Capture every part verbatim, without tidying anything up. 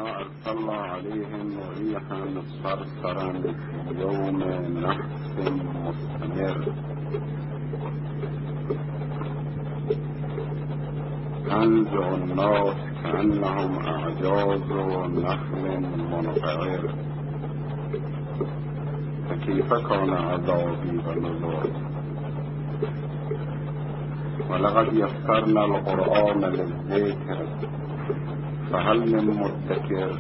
إنا أرسلنا عليهم ريحا صرصرا في يوم نحس مستمر تنزع الناس كأنهم أعجاز نخل منقعر فكيف كان عذابي ونذر ولقد يسرنا القرآن للذكر فهل من مدكر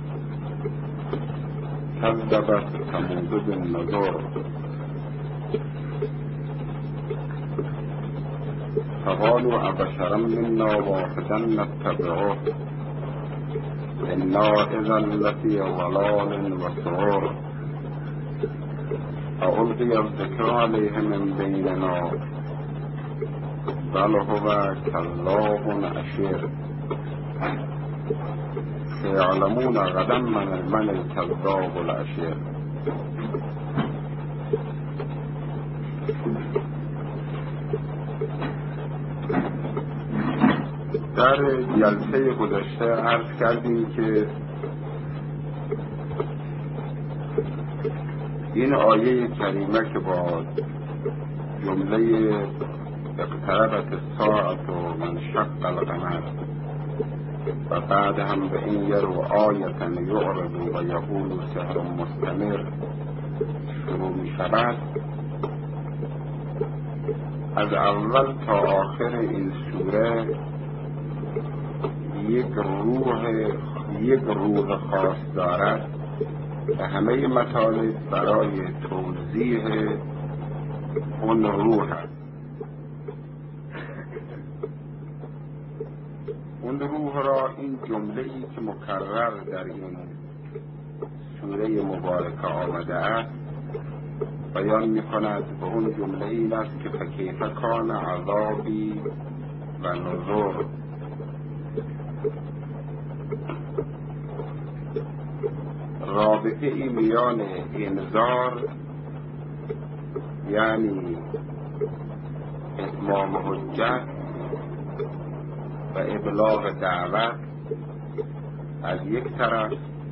كذبت ثمود بالنذر فقالوا أبشرا منا واحدا نتبعه إنا إذا لفي ضلال وسعور ألقي الذكر عليه من بيننا بل هو كذاب أشير سيعلمون غدا من من الكذاب الأشير. در جلسه گذشته عرض کردیم که این آیه کریمه که با جمله اقتربت الساعة و منشق القمر و بعد هم به این یرو آیتا یعرض و یقول سحر مستمر شروع می شود، از اول تا آخر این سوره یک روح یک روح خاص دارد که همه مطالب برای توضیح اون روح است. اون روح را این جمله‌ای که مکرر در این سوره مبارکه آمده است بیان می کند و اون جمله این است که فکیف کان عذابی و نذر. رابطه ای میان انذار یعنی اتمام حجت و ابلاغ دعوت از یک طرف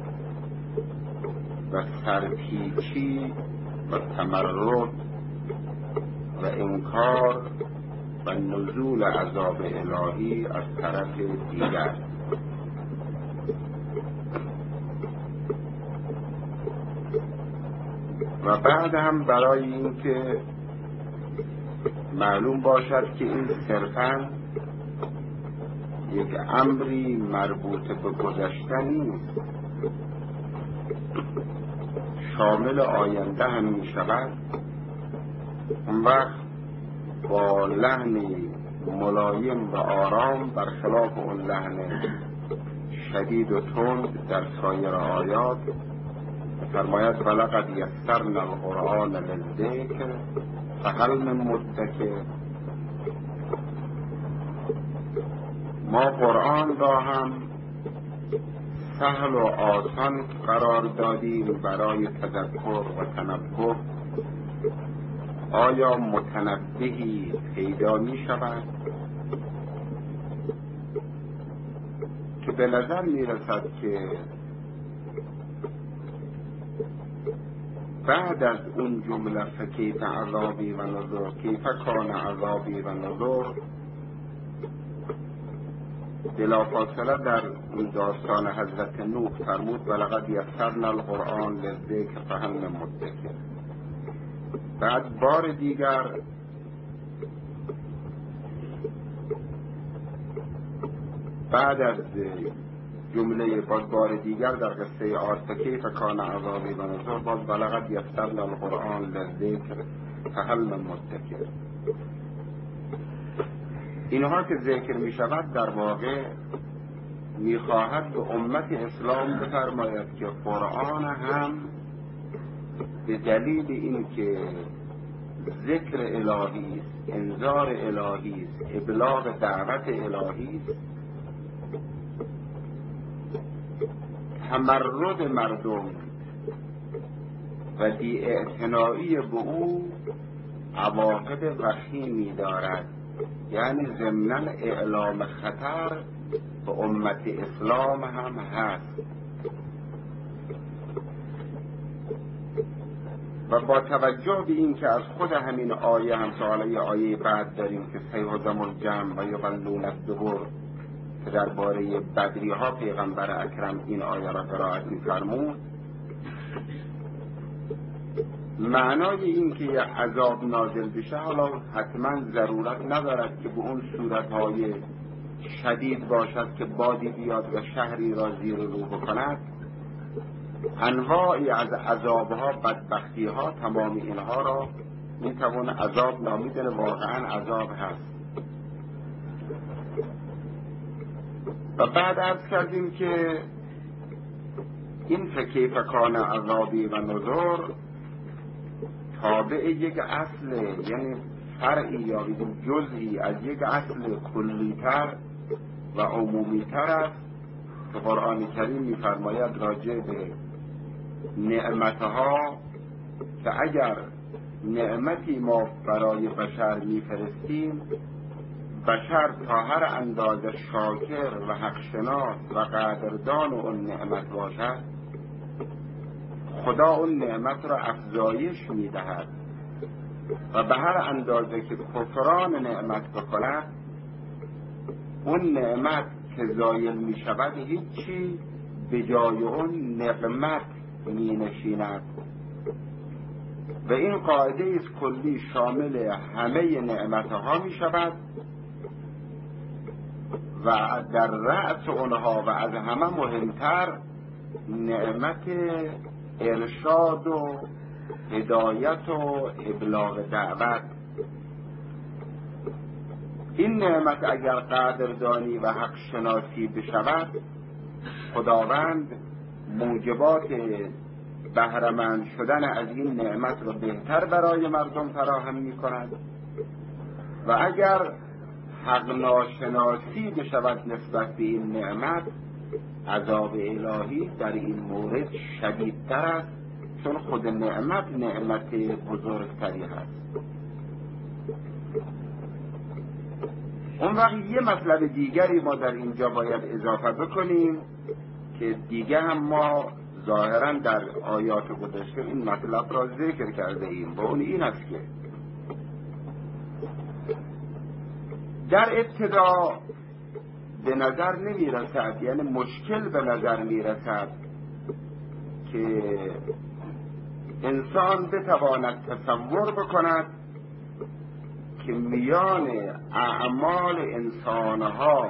و سرپیچی و تمرد و انکار و نزول عذاب الهی از طرف دیگر. و بعد هم برای اینکه معلوم باشد که این صرفاً یک امری مربوط به گذشته نیست، شامل آینده هم می شود، اون وقت با لحنی ملایم و آرام برخلاف اون لحن شدید و تند در سایر آیات فرماید ولقد یسرنا القرآن للذکر فهل من مدکر. ما قرآن را هم سهل و آسان قرار دادیم برای تذکر و تنبه. آیا متنبهی پیدا می شود که به نظر می رسد که بعد از اون جمله فکیف عذابی و نذر کیف کان عذابی و نذر بلافاصله در داستان حضرت نوح فرمود ولقد یسرنا القرآن للذکر فهل من مدکر. بعد بار دیگر بعد از جمله باز بار دیگر در قصه عاد کیف کان عذابی و نذر باز ولقد یسرنا القرآن للذکر فهل من مدکر. اینها که ذکر می شود در واقع می خواهد به امت اسلام بفرماید که قرآن هم به دلیل این که ذکر الهی است، انذار الهی است، ابلاغ دعوت الهی است، تمرد مردم و بی‌اعتنایی به او عواقب وخیمی دارد، یعنی ضمن اعلام خطر به امت اسلام هم هست. و با توجه به این که از خود همین آیه هم سواله آیه بعد داریم که سیهزم الجمع و یولون الدبر که درباره بدری ها پیغمبر اکرم این آیه را قرائت می‌فرمود. معنای این که یه عذاب نازل بشه حالا حتما ضرورت ندارد که به اون صورتهای شدید باشد که بادی بیاد و شهری را زیر و رو بکند. انواعی از عذابها، بدبختیها، تمام اینها را میتوان عذاب نامیدن، واقعا عذاب هست. و بعد عرض کردیم که این فکیف کان عذابی و نذر تابع یک اصل، یعنی فرعی یا جزئی از یک اصل کلیتر و عمومیتر است که قرآن کریم می‌فرماید راجع به نعمتها که اگر نعمتی ما برای بشر می‌فرستیم، بشر تا هر اندازه شاکر و حقشناس و قدردان اون نعمت باشد، خدا اون نعمت را افزایش می‌دهد و به هر اندازه که کفران نعمت بکند، اون نعمت که زایل می‌شود هیچی به جای اون نقمت می‌نشیند. و این قاعده است کلی شامل همه نعمتها می‌شود و در رأس اونها و از همه مهمتر نعمت ارشاد و هدایت و ابلاغ دعوت. این نعمت اگر قدردانی و حق شناسی بشود، خداوند موجبات بهره‌مند شدن از این نعمت را بهتر برای مردم فراهم می کند و اگر حق ناشناسی بشود نسبت به این نعمت، عذاب الهی در این مورد شدیدتر است، چون خود نعمت نعمت بزرگتری هست. اون وقت یه مطلب دیگری ما در اینجا باید اضافه بکنیم که دیگه هم ما ظاهرا در آیات گذشته این مطلب را ذکر کرده ایم و اون این است که در ابتدا به نظر نمی رسد، یعنی مشکل به نظر می رسد که انسان بتواند تصور بکند که میان اعمال انسانها،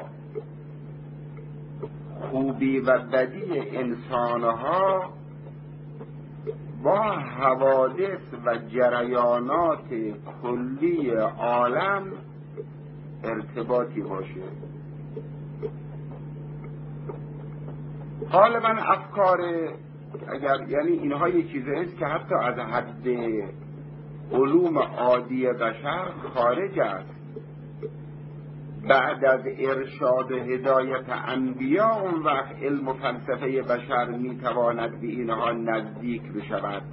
خوبی و بدی انسانها با حوادث و جریانات کلی عالم ارتباطی باشه. غالبا افکار اگر یعنی اینها یک چیزی است که حتی از حد علوم عادی بشر خارج است. بعد از ارشاد و هدایت انبیا اون وقت علم و فلسفه بشر میتواند به اینها نزدیک بشود.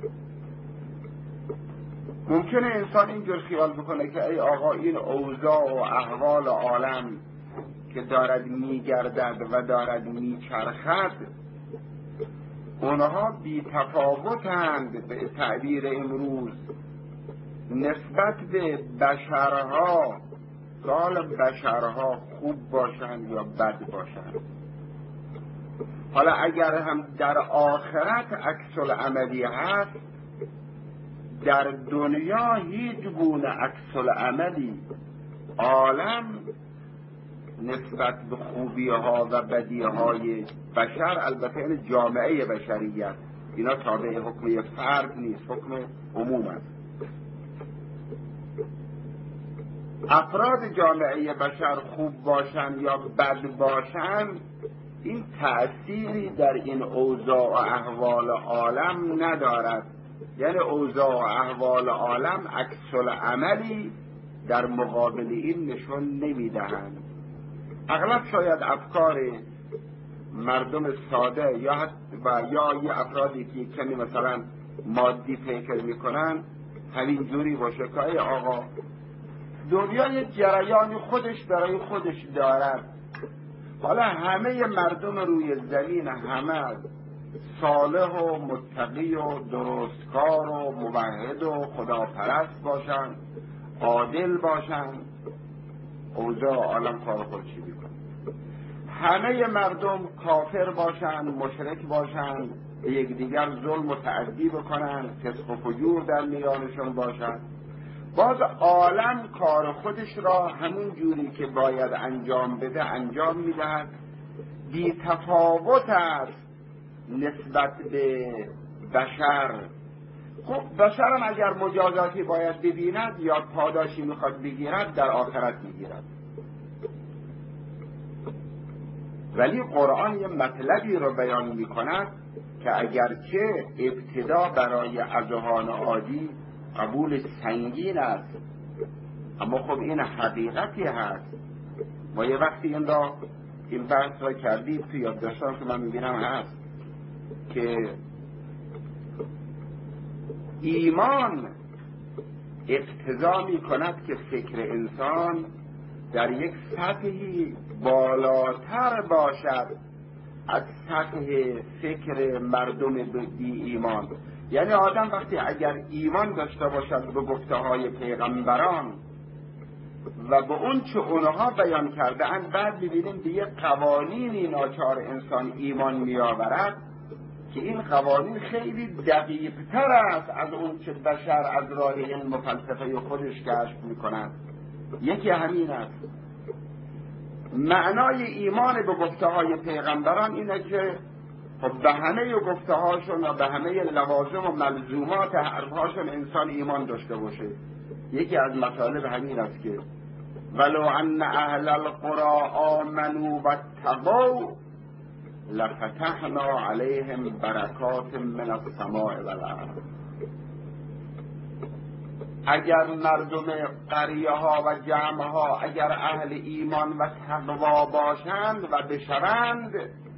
ممکنه انسان اینجور خیال بکنه که ای آقا این اوضاع و احوال عالم که دارد میگردد و دارد میچرخد، اونها بی تفاوتند به تعبیر امروز نسبت به بشرها، حال بشرها خوب باشند یا بد باشند. حالا اگر هم در آخرت عکس العملی هست، در دنیا هیچ گونه عکس العملی عالم نسبت به خوبی ها و بدی های بشر، البته این جامعه بشریت، اینا تابع حکم فرد نیست، حکم عموم است. افراد جامعه بشر خوب باشند یا بد باشند، این تأثیری در این اوضاع و احوال عالم ندارد. یعنی اوضاع و احوال عالم عکس العملی در مقابل این نشون نمیدهند. اغلب شاید افکار مردم ساده یا و یا یه افرادی که کمی مثلا مادی فکر میکنن همین جوری باشه که ای آقا دنیا یه جریان خودش برای خودش دارد. حالا همه مردم روی زمین همه صالح و متقی و درستکار و موحد و خداپرست باشن، عادل باشن، اوضاع عالم کار خودشی بکن. همه مردم کافر باشن، مشرک باشن، به یکدیگر ظلم و تعدی بکنن، فسق و فجور در میانشون باشن، باز عالم کار خودش را همون جوری که باید انجام بده انجام میدهد. بی تفاوت است نسبت به بشر. خب بشرم اگر مجازاتی باید ببیند یا پاداشی میخواد بگیرد در آخرت میگیرد. ولی قرآن یه مطلبی رو بیان میکند که اگرچه ابتدا برای اذهان عادی قبول سنگین است، اما خب این حقیقتی هست. ما یه وقتی این را این بحث را کردیم توی یادداشت‌ها که من میبینم هست که ایمان اقتضا میکند که فکر انسان در یک سطحی بالاتر باشد از سطح فکر مردم بی ایمان. یعنی آدم وقتی اگر ایمان داشته باشد به گفته های پیغمبران و به اون چه اونها بیان کرده اند، بعد ببینیم به یک قوانینی ناچار انسان ایمان می آورد که این قوانین خیلی دقیق تر است از اون چه بشر از راه علم و فلسفه خودش کشف می کند. یکی همین است. معنای ایمان به گفته های پیغمبران اینه که خب به همه گفته هاشون و به همه لوازم و ملزومات حرفهاشون انسان ایمان داشته باشه. یکی از مطالب همین است که ولو ان اهل القرى آمنوا واتقوا لفتحنا علیهم برکات من السماء والارض. اگر مردم قریه ها و جمع ها اگر اهل ایمان و تقوا باشند و بشوند،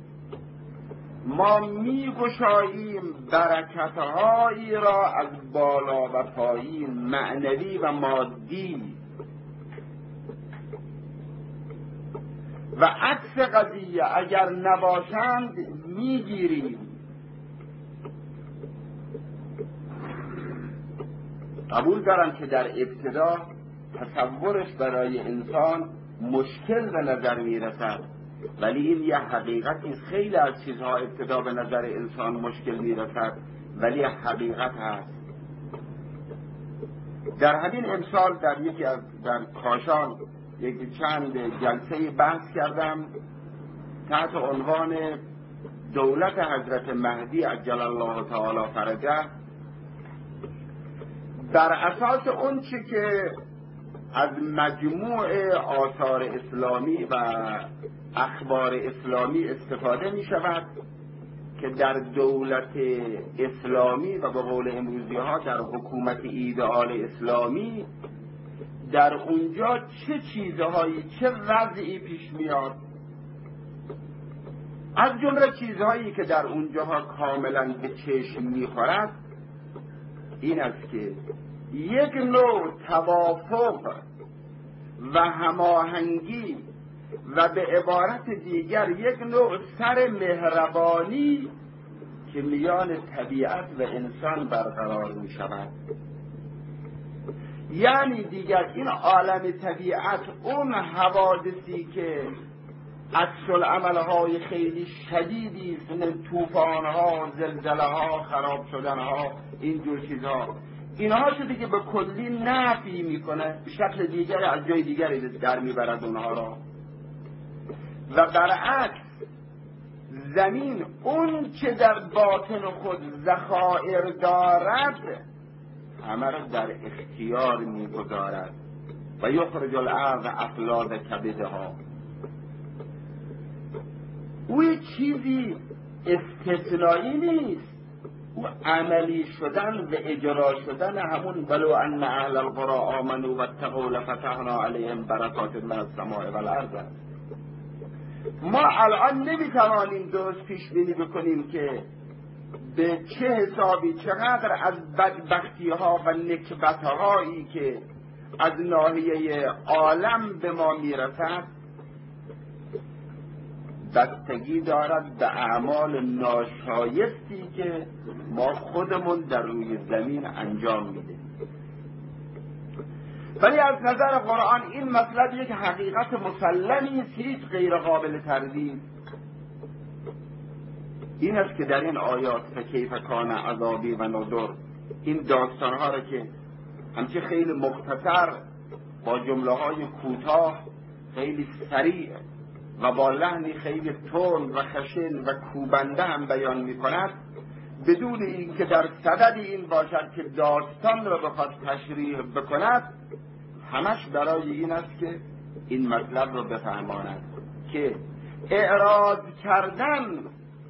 ما می گشاییم برکتهایی را از بالا و پایین، معنوی و مادی. و عکس قضیه اگر نباشند می گیریم. قبول دارم که در ابتدا تصورش برای انسان مشکل به نظر می رسد، ولی این یه حقیقتی. خیلی از چیزها ابتدا به نظر انسان مشکل می رسد ولی حقیقت هست. در همین امسال در یکی از در کاشان یک چند جلسه بحث کردم تحت عنوان دولت حضرت مهدی عجل الله تعالی فرجه، بر اساس اون چی که از مجموع آثار اسلامی و اخبار اسلامی استفاده می شود که در دولت اسلامی و به قول امروزی ها در حکومت ایدئال اسلامی در اونجا چه چیزهایی چه وضعی پیش میاد. از جمله چیزهایی که در اونجاها کاملا به چشم میخورد این است که یک نوع توافق و هماهنگی و به عبارت دیگر یک نوع سر مهربانی که میان طبیعت و انسان برقرار می شود. یعنی دیگر این عالم طبیعت اون حوادثی که عکس‌العمل‌های خیلی شدیدی مثل طوفان‌ها، زلزله‌ها، خراب شدن‌ها، این جور چیزها، اینها شده که به کلی نفی میکنه، به شکل دیگری از جای دیگری در میبرد اونها را. و برعکس زمین اون چه در باطن خود ذخایر دارد همه را در اختیار میگذارد و یخرج الارض افلاذ کبدها. او چیزی استثنایی نیست، او عملی شدن و اجرا شدن همون ولو ان اهل القرى آمنوا واتقوا لفتحنا علیهم برکات من السماء والارض. ما الان نمیتوانیم درست پیش بینی بکنیم که به چه حسابی چقدر از بدبختی ها و نکبت هایی که از ناحیه عالم به ما میرسد بستگی دارد به اعمال ناشایستی که ما خودمون در روی زمین انجام میدیم. ولی از نظر قرآن این مطلب یک حقیقت مسلمی است، هیچ غیر قابل تردید. این است که در این آیات فکیف کان عذابی و نذر، این داستانها را که همچه خیلی مختصر با جمله های کوتاه، خیلی سریع و با لحنی خیلی تند و خشن و کوبنده هم بیان می کند، بدون این که در صدد این باشد که داستان را بخواد تشریح بکند، همش برای این است که این مطلب را بفهماند که اعراض کردن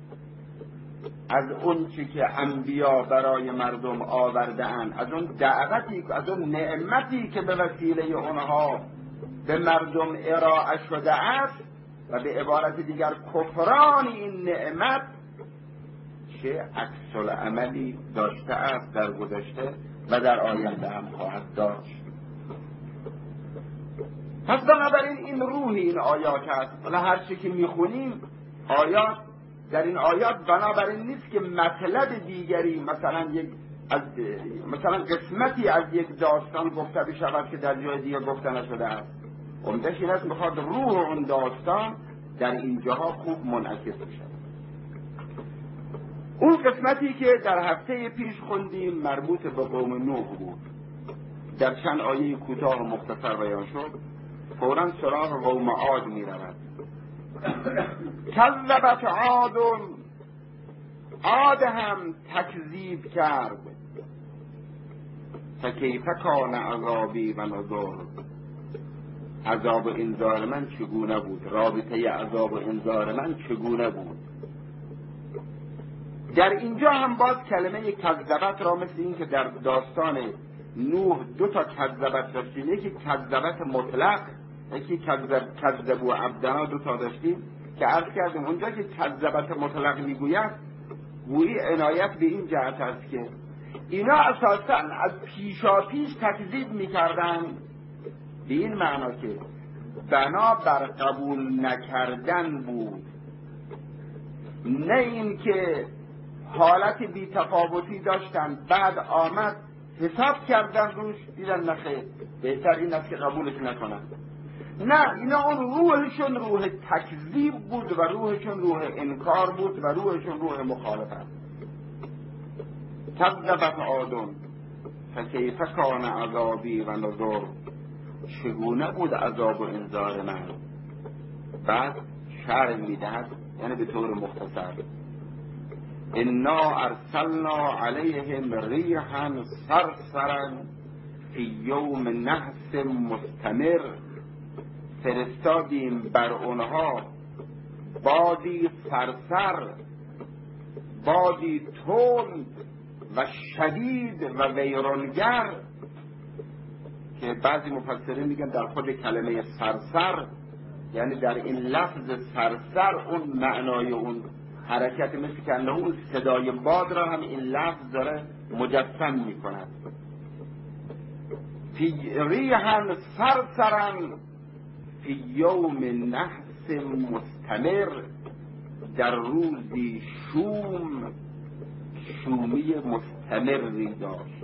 از اون چی که انبیا برای مردم آورده اند، از اون دعوتی، از اون نعمتی که به وسیله اونها به مردم ارائه شده است، و به عبارت دیگر کفران این نعمت چه عکس العملی داشته است در گذشته و در آینده هم خواهد داشت. پس بنابراین این روح این آیات است و هر چی که میخونیم آیات، در این آیات بنابراین نیست که مطلب دیگری مثلا یک از مثلا قسمتی از یک داستان گفته بشود که در جای دیگه گفته نشده است. عمدش این است میخواد روح اون داستان در اینجاها خوب منعکس بشود. اون قسمتی که در هفته پیش خوندیم مربوط به قوم نوح بود، در چند آیه کوتاه و مختصر بیان شد. فوراً سراغ قوم عاد می رود. کذبت عاد، عاد هم تکذیب کرد. فکیف کان عذابی و نذر، عذاب و انذار من چگونه بود، رابطه عذاب و انذار من چگونه بود. در اینجا هم باز کلمه کذبت را مثل این که در داستان نوح دو تا کذبت داشتیم، یکی کذبت مطلق، یکی کذب و عبدنا، دو تا داشتیم که عرض کردیم اونجا که کذبت مطلق میگوید گویی عنایت به این جهت است که اینا اساسا از پیشا پیش تکذیب میکردن، به این معنا که بنا بر قبول نکردن بود، نه این که حالت بی تفاوتی داشتن بعد آمد حساب کردن روش دیدن نخیر بهتر این است که قبولش نکنن. نه، اینا اون روحشون روح تکذیب بود و روحشون روح انکار بود و روحشون روح مخالفت. کذبت عاد فکیف کان عذابی و نذر، چگونه بود عذاب و انذار من. بعد شرح میدهد، یعنی به طور مختصر: انا ارسلنا علیهم ریحا صرصرا فی یوم نحس مستمر، فرستادیم بر اونها بادی صرصر، بادی تند و شدید و ویرانگر، که بعضی مفسرین میگن در خود کلمه صرصر، یعنی در این لفظ صرصر اون معنای اون حرکت مثل که انه اون صدای باد را هم این لفظ داره مجسم میکند. فی ریحا صرصرا فی یوم نحس مستمر، در روزی شوم، شومی مستمری داشت.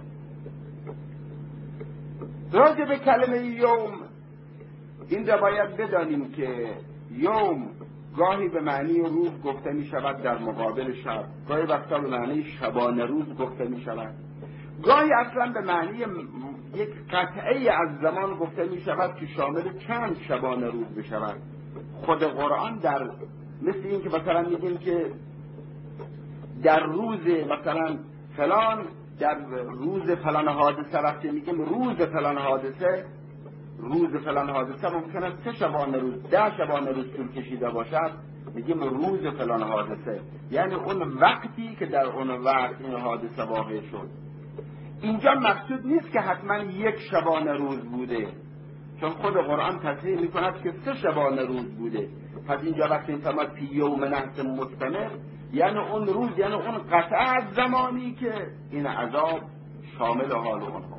راجع به کلمه یوم این را باید بدانیم که یوم گاهی به معنی روز گفته می شود در مقابل شب، گاهی وقتا به معنی شبانه روز گفته می شود، گاهی اصلا به معنی یک قطعه از زمان گفته می شود که شامل چند شبانه روز بشود. خود قرآن در مثل این که مثلا میگیم که در روز مثلا فلان، در روز فلان حادثه، وقتی میگیم روز فلان حادثه، روز فلان حادثه ممکنه سه شبانه روز، ده شبانه روز طول کشیده باشد، میگیم روز فلان حادثه، یعنی اون وقتی که در اون وقت این حادثه واقع شد. اینجا مقصود نیست که حتما یک شبانه روز بوده، چون خود قرآن تصریح میکند که سه شبانه روز بوده. پس اینجا وقتی این فرماد فی یوم نحس مستمر، یعنی اون روز، یعنی اون قطعه از زمانی که این عذاب شامل حال اونها.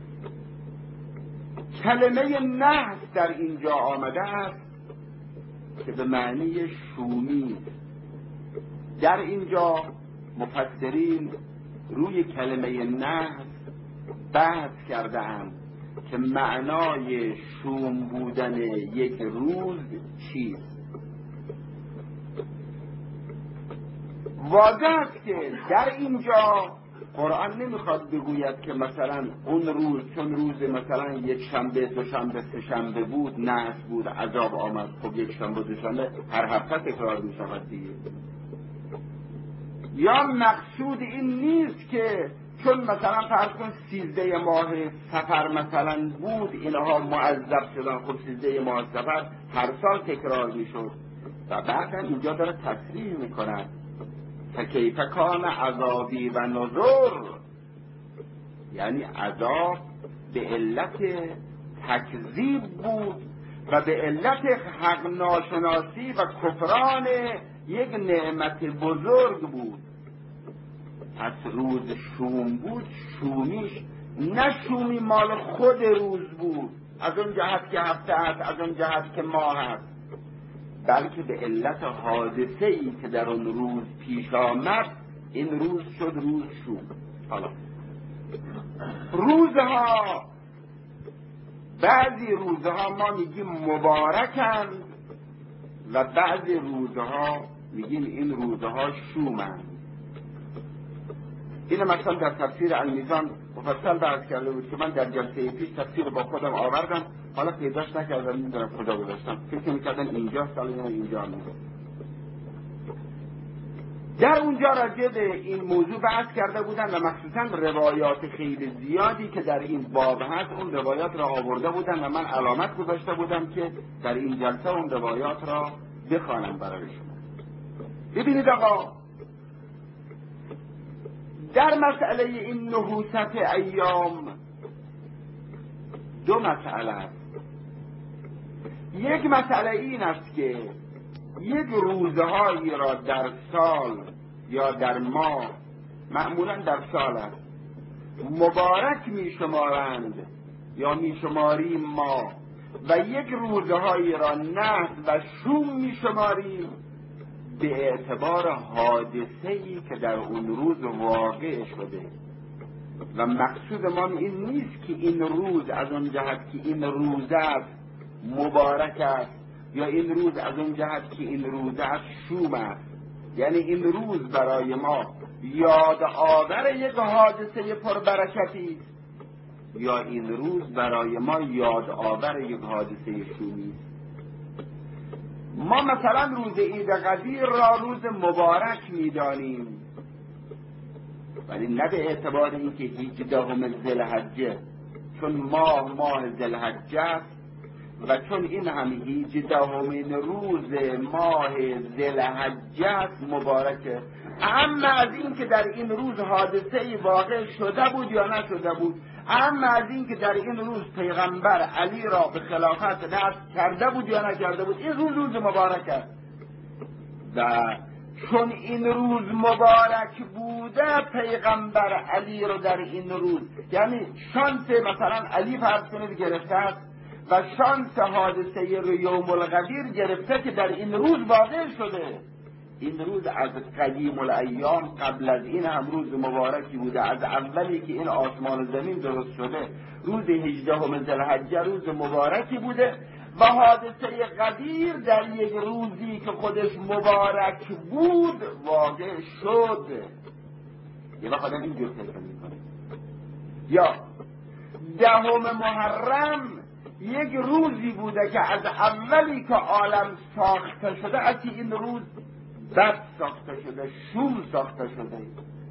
کلمه نحس در اینجا آمده است که به معنی شومی. در اینجا مفسرین روی کلمه نحس بحث کرده اند که معنای شوم بودن یک روز چیست. واضح است که در اینجا قرآن نمیخواد بگوید که مثلا اون روز چون روز مثلا یک شنبه دو شنبه سه شنبه بود نحس بود عذاب آمد، خب یک شنبه دو شنبه هر هفته تکرار میشود دیگه. یا مقصود این نیست که چون مثلا فرض کن سیزده ماه سفر مثلا بود اینها معذب شدن، خب سیزده ماه سفر هر سال تکرار میشد. و بعدا اینجا داره تصریح میکنن فکیف کان عذابی و نذر، یعنی عذاب به علت تکذیب بود و به علت حق ناشناسی و کفران یک نعمت بزرگ بود. پس روز شوم بود، شومیش نه شومی مال خود روز بود از اون جهت که هفته هست، از اون جهت که ماه هست، بلکه به علت حادثه ای که در اون روز پیش آمد این روز شد روز شوم. حالا روزها، بعضی روزها ما میگیم مبارکند و بعضی روزها میگیم این روزها شومند. این مثلا در تفسیر المیزان مفصل بحث کرده بود که من در جلسه پیش تفسیر با خودم آوردم، حالا پیداش نکردم، نمیدونم کجا گذاشتم، فکر میکردن اینجا سال یا اینجا نیست. در اونجا راجع به این موضوع بحث کرده بودن و مخصوصا روایات خیلی زیادی که در این باب هست اون روایات را آورده بودن و من علامت گذاشته بودم که در این جلسه اون روایات را بخوانم برای شما. ببینید آقا، در مسئله این نحوست ایام دو مسئله است. یک مسئله این است که یک روزهایی را در سال یا در ماه، معمولا در سال است، مبارک می شمارند یا می شماریم ما، و یک روزهایی را نحس و شوم می شماریم به اعتبار حادثه‌ای که در اون روز واقع شده. و مقصود ما این نیست که این روز از اون جهت که این روز است مبارک است یا این روز از اون جهت که این روز است شوم است. یعنی این روز برای ما یاد آور یک حادثه پربرکتی یا این روز برای ما یاد آور یک حادثه شومی. ما مثلا روز عید قدیر را روز مبارک می‌دانیم، ولی نه به اعتبار اینکه هجدهم ذوالحجه، چون ماه ماه ذوالحجه است و چون این هم هجدهمین روز ماه ذوالحجه است مبارکه. اما از این که در این روز حادثه‌ای واقع شده بود یا نشده بود، اما از این که در این روز پیغمبر علی را به خلافت نصب کرده بود یا نکرده بود، این روز روز مبارک است. و چون این روز مبارک بوده پیغمبر علی رو در این روز، یعنی شانس مثلا علی فرض کنید گرفته است و شانس حادثه یوم القدیر گرفته که در این روز واقع شده. این روز از قدیم الایام قبل از این هم روز مبارکی بوده، از اولی که این آسمان و زمین درست شده روز هجدهم ذوالحجه روز مبارکی بوده و حادثه قدیر در یک روزی که خودش مبارک بود واقع شد. یه وقت آدم اینجور فکر میکنه. یا دهم محرم یک روزی بوده که از اولی که عالم ساخته شده از این روز بد ساخته شده، شوم ساخته شده.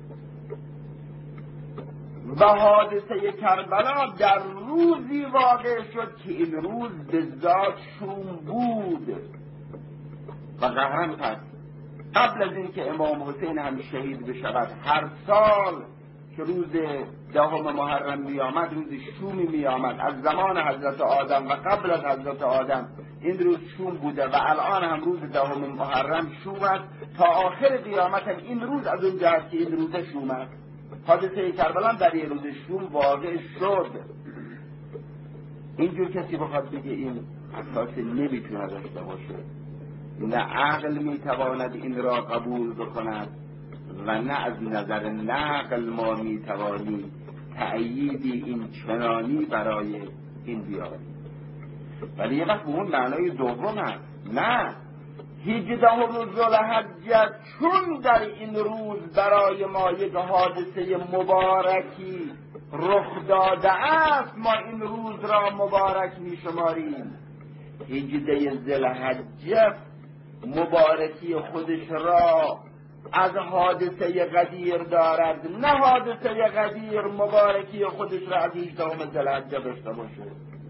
و حادثه کربلا در روزی واقع شد که این روز به ذات شوم بود. و قهرن پس قبل از این که امام حسین هم شهید بشود هر سال که روز دهم محرم می آمد روز شومی می آمد. از زمان حضرت آدم و قبل از حضرت آدم این روز شوم بوده و الان هم روز دهم محرم شوم است تا آخر قیامت هم این روز از اون جهت که این روز شوم است. حادثه کربلا در یه روز شوم واقع شد. اینجور کسی بخواد بگه این اساس نمیتونه داشته باشه. نه عقل میتواند این را قبول بکند و نه از نظر نقل ما میتوانیم تأییدی این چنانی برای این بیاریم. ولی یه وقت به اون معنای دوم هست، نه هجدهم ذوالحجه چون در این روز برای ما یک حادثه مبارکی رخ داده است ما این روز را مبارک می شماریم. هجده ذوالحجه مبارکی خودش را از حادثه غدیر دارد، نه حادثه غدیر مبارکی خودش را از هجدهم ذوالحجه داشته باشه.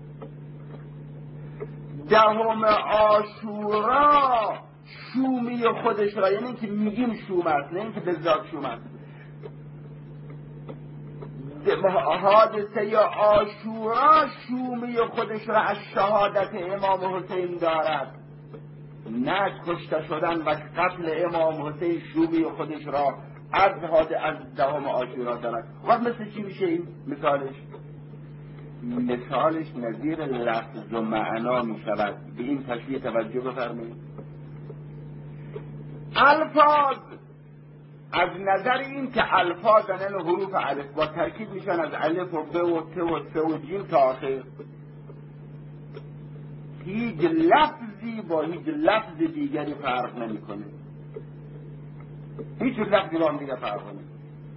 دهم عاشورا شومی خودش را، یعنی اینکه میگیم شوم است نه اینکه به ذات شوم است، حادثه عاشورا شومی خودش را از شهادت امام حسین دارد، نه کشته شدن و قتل امام حسین شومی خودش را از حادثه از دهم عاشورا دارد. وقت مثل چی میشه این مثالش؟ مثالش نظیر لفظ و معنا می شود. به این تشبیه توجه بفرمایید. الفاظ از نظر این که الفاظ یعنی حروف الف با ترکیب میشن از الف و ب و ت و س و جیم تا آخر، هیچ لفظی با هیچ لفظ دیگری فرق نمیکنه، هیچ لفظی با هم دیگه فرق نمیکنه.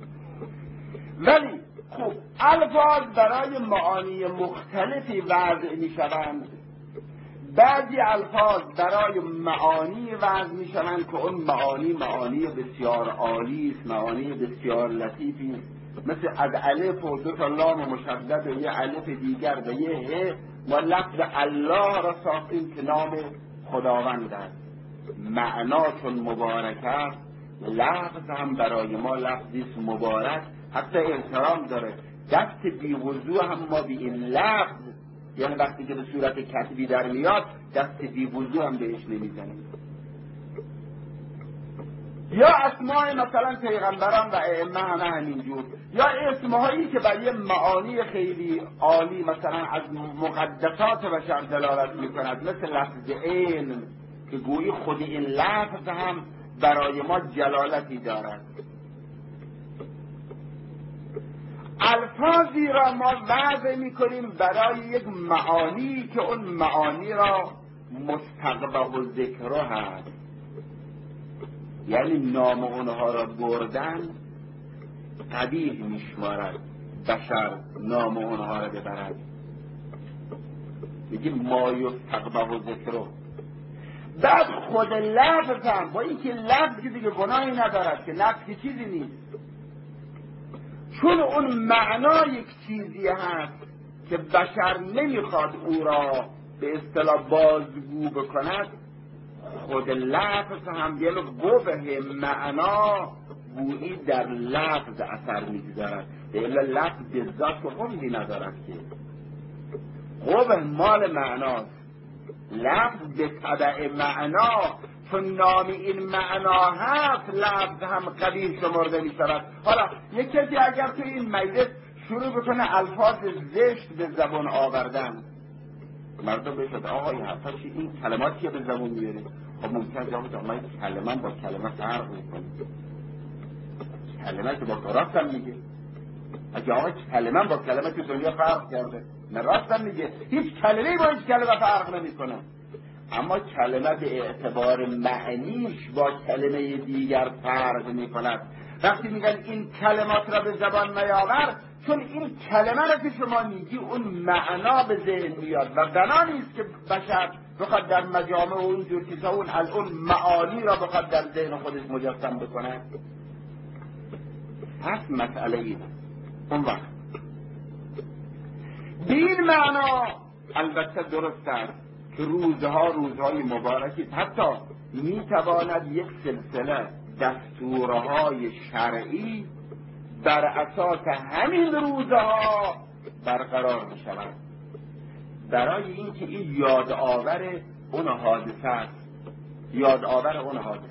ولی خب الفاظ برای معانی مختلفی وضع می شوند. بعضی الفاظ برای معانی وضع می شوند که اون معانی معانی بسیار عالی است، معانی بسیار لطیفی است، مثل از الف و دو تا لام مشدد و یه الف دیگر و یه ه ما لفظ الله را ساختیم که نام خداوند است. معنا چون مبارک است، لفظ هم برای ما لفظی است مبارک، حتی احترام داره. دست بی وضوع هم ما بی این لفظ، یعنی وقتی که به صورت کتبی در میاد دست بی وضوع هم بهش نمیزنیم. یا اسماء مثلا پیغمبران و ائمه همه همینجور، یا اسمهایی که برای معانی خیلی عالی مثلا از مقدسات بشر دلالت میکند، مثل لفظ علم که گویی خود این لفظ هم برای ما جلالتی دارد. الفاظی را ما وضع میکنیم برای یک معانی که اون معانی را مستقبح و ذکره هست، یعنی نام اونها را بردن قبیح میشمارد بشر نام اونها را ببرد، میگیم ما یستقبح و ذکره. بعد خود لفظ هم با اینکه لفظ که دیگه گناهی ندارد، که لفظ که چیزی نیست، چون اون معنا یک چیزی هست که بشر نمیخواد او را به اصطلاح بازگو بکند، خود لفظ هم یعنی قبح معنا گویی در لفظ اثر میگذارد، به الا لفظ به ذات قبحی ندارد که قبح مال معناست، لفظ به تبع معنا، چون نام این معنا هست لفظ هم قبیح شمرده می شود. حالا یک کسی اگر تو این مجلس شروع بکنه الفاظ زشت به زبان آوردن، مردم بشد آقا این حرفا چی، این کلماتی که به زبان میاره، خب ممکن جواب آقا این کلمه با کلمه فرق میکنه، کلمه که با راستم میگه، اگه آقا کلمه با کلمه که دنیا فرق کرده، نه راستم میگه هیچ کلمه با هیچ کلمه فرق نمیکنه، اما کلمه به اعتبار معنیش با کلمه دیگر فرق میکند. وقتی میگن این کلمات را به زبان نیاور، چون این کلمه را که شما میگی اون معنا به ذهن میاد و بنا نیست که بشر بخواد در مجامع و اونجور چیزا اون از اون معانی را بخواد در ذهن خودش مجسم بکنه. پس مسئله اینه. اون وقت به این معنا البته درست است که روزها روزهای مبارکی، حتی میتواند یک سلسله دستورهای شرعی بر اساس همین روزها برقرار می شود، برای اینکه این یادآور اون حادثه است، یادآور اون حادثه.